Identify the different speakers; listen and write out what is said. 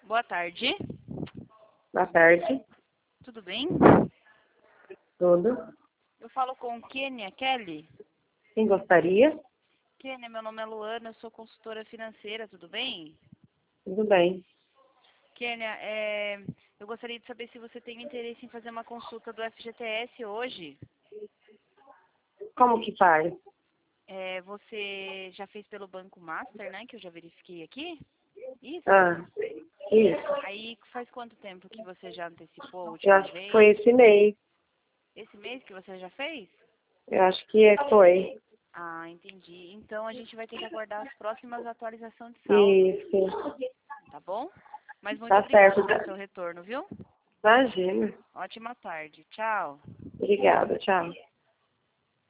Speaker 1: Boa tarde.
Speaker 2: Boa tarde.
Speaker 1: Tudo bem?
Speaker 2: Tudo.
Speaker 1: Eu falo com Kênia Kelly.
Speaker 2: Quem gostaria?
Speaker 1: Kênia, meu nome é Luana, eu sou consultora financeira, tudo bem?
Speaker 2: Tudo bem.
Speaker 1: Kênia, eu gostaria de saber se você tem interesse em fazer uma consulta do FGTS hoje.
Speaker 2: Como que faz?
Speaker 1: Você já fez pelo Banco Master, né? Que eu já verifiquei aqui? Isso?
Speaker 2: Isso.
Speaker 1: Aí faz quanto tempo que você já antecipou a
Speaker 2: Eu
Speaker 1: última
Speaker 2: acho que
Speaker 1: vez?
Speaker 2: foi esse mês.
Speaker 1: Esse mês que você já fez?
Speaker 2: Eu acho que foi.
Speaker 1: Ah, entendi. Então a gente vai ter que aguardar as próximas atualizações de saldo,
Speaker 2: Isso.
Speaker 1: tá bom? Mas muito
Speaker 2: Tá certo.
Speaker 1: obrigada pelo seu retorno, viu?
Speaker 2: Imagina.
Speaker 1: Ótima tarde. Tchau.
Speaker 2: Obrigada. Tchau.